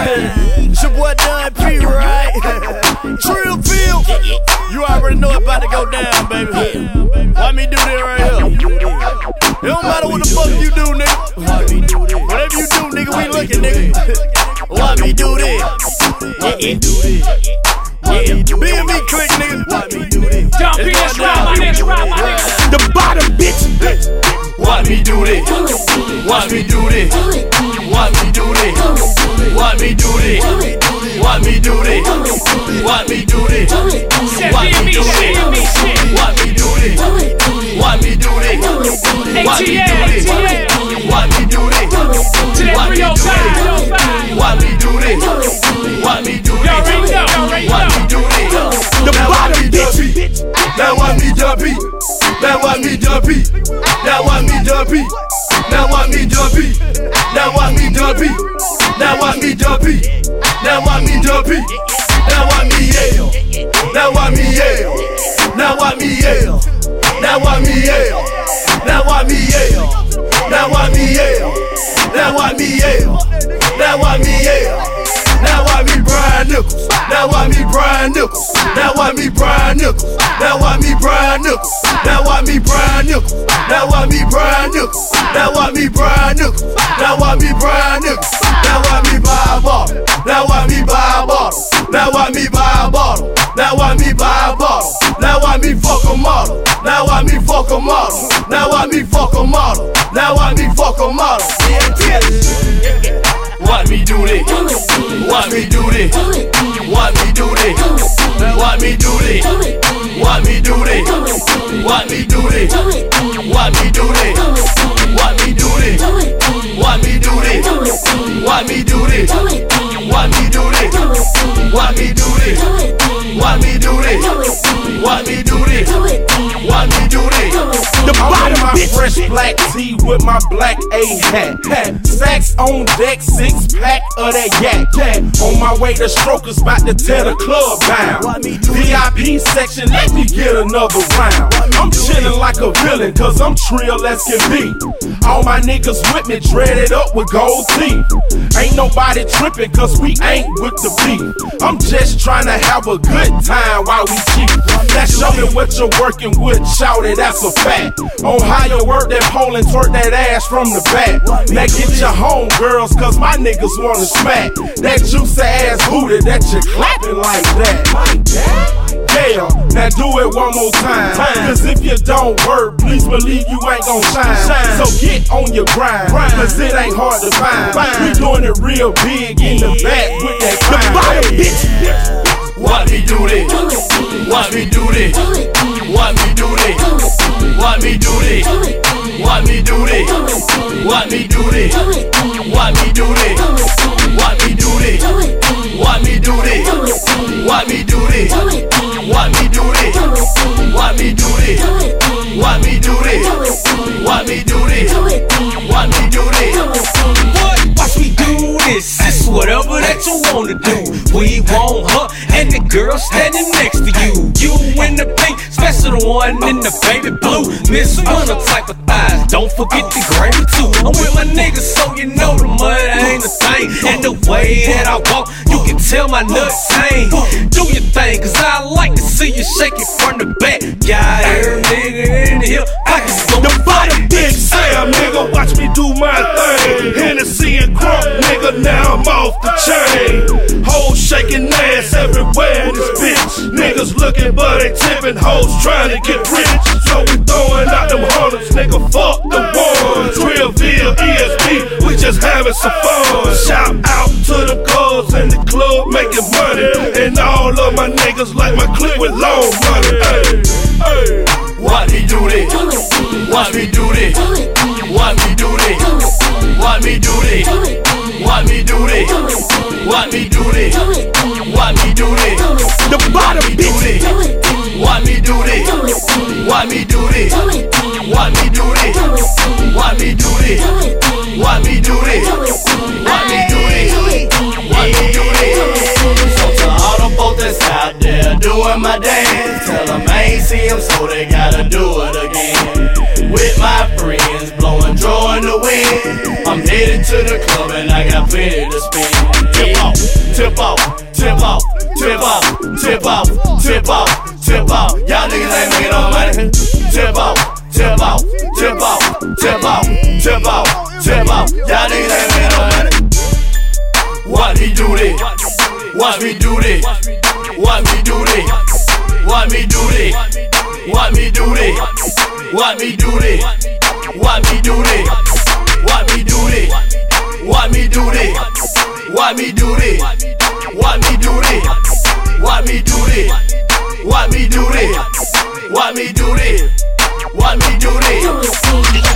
It's your boy Don P, right? Trillville. You already know it's about to go down, baby. Why me do this right here? It don't matter what the fuck you do, nigga. Whatever you do, nigga, we looking, nigga. Why me do this? B&B click, nigga. Why me do this? Don P, that's right, my nigga. The bottom, bitch. Why me do this? Why me do this? Why me do this? Why me do this? Why me do this? Why me do this? Why me do this? Why me do this? Why me do this? Why me do this? Why me do this? Why me do this? Why me do this? Why me do this? Why me do this? The bottom bitch. Now why me dumpy? Now why me dumpy? Now why me dumpy? Now why me dumpy? Now why me dumpy? Now why me dumpy? Now why me dumpy? Now why me yell? Now why me yell? Now why me yell? Now why me yell? Now why me yell? Now why me yell? Now why me yell? Now why me yell? Now why me Brian Nichols? Now why me Brian Nichols? Now why me Brian Nichols? Now why me Brian Nichols? Now why me Brian Nichols? Now why me Brian Nichols? Now why me Brian Nichols? Now why me Brian Nichols? Now why me buy a bottle? Now why me buy a bottle? Now why me buy a bottle? Now why me buy a bottle? Now why me fuck a model? Now why me fuck a model? Now why me fuck a model? Now why me fuck a model? Why me do this? Why me do this? Why me do this? Why me do this? Why me do this? Why me do this? Why me do this? Why me do this? Why me do this? Why me do this? Why me do this? Why me do this? Why me do this? Why me do this? Why me do this? The bottom of my fresh black tee with my black A hat. Stacks on deck, 6-pack of that yak. On my way to strokers, about to tear the club down. VIP section, let me get another round. I'm chillin' like a villain, cause I'm trill as can be. All my niggas with me, dreaded up with gold teeth. Ain't nobody trippin', cause we ain't with the beef. I'm just trying to have a good time while we cheat. Now show me what you're working with, shout it, that's a fact. On how you work that pole and twerk that ass from the back. Now get your home girls, cause my niggas wanna smack that juicy ass booty that you clapping like that. Yeah, now do it one more time. Cause if you don't work, please believe you ain't gon' shine. So get on your grind, cause it ain't hard to find. We doing it real big in the back with that crime. Why me do this? Why me do this? Why me do this? Why me do this? Why me do this? Why me do this? Why me do this? Why me do this? Why me do this? Why me do this? Why me do this? Why me do this? Why me do this? Why me do this? Why me do this? Watch me do this. It's whatever that you wanna do. We want her and the girl standing next to you. You in the pink, special the one in the baby blue. Miss Winter type of thighs, don't forget the gravy too. I'm with my niggas, so you know the mud ain't a thing. And the way that I walk, you can tell my nuts ain't. Do your thing, cause I like to see you shake it from the back. Got every nigga in here, pockets gon' fight. Big Sam, nigga, watch me do my thing. Hennessy and crunk, nigga, now I'm off the chain. Hoes shaking ass everywhere in this bitch. Niggas looking but they tipping, hoes trying to get rich. So we throwing out them hundreds, nigga, fuck the ones. Trillville, ESP, we just having some fun. Shout out to the cuz in the club making money. And all of my niggas like my clip with long money. Hey, why me do this? Why me do this? Why me do this? Why me do this? Why me do this? Why me do this? Why me do this? The bottom bitch. Why me do this? Why me do this? Why me do this? Why me do this? Why me do this? Why me do this? Why me do this? So to all the folks that's out there doing my dance, tell them I ain't see them, so they gotta do it again. With my friends blowing, drawing the wind, I'm Headed to the club and I got plenty to spend. Tip off, tip off, tip off, tip off, tip off, tip off, tip off. Y'all niggas ain't making no money. Tip off, tip off, tip off, tip off, tip off, tip off. Y'all niggas ain't making no money. Watch me do this. Watch me do this. Watch me do this. Watch me do this. Watch me do this. Watch me do this. Watch me do this. Watch me do this. Watch me do this. Watch me do this. Watch me do this. Watch me do this. Watch me do this. Watch me do this. Watch me do this.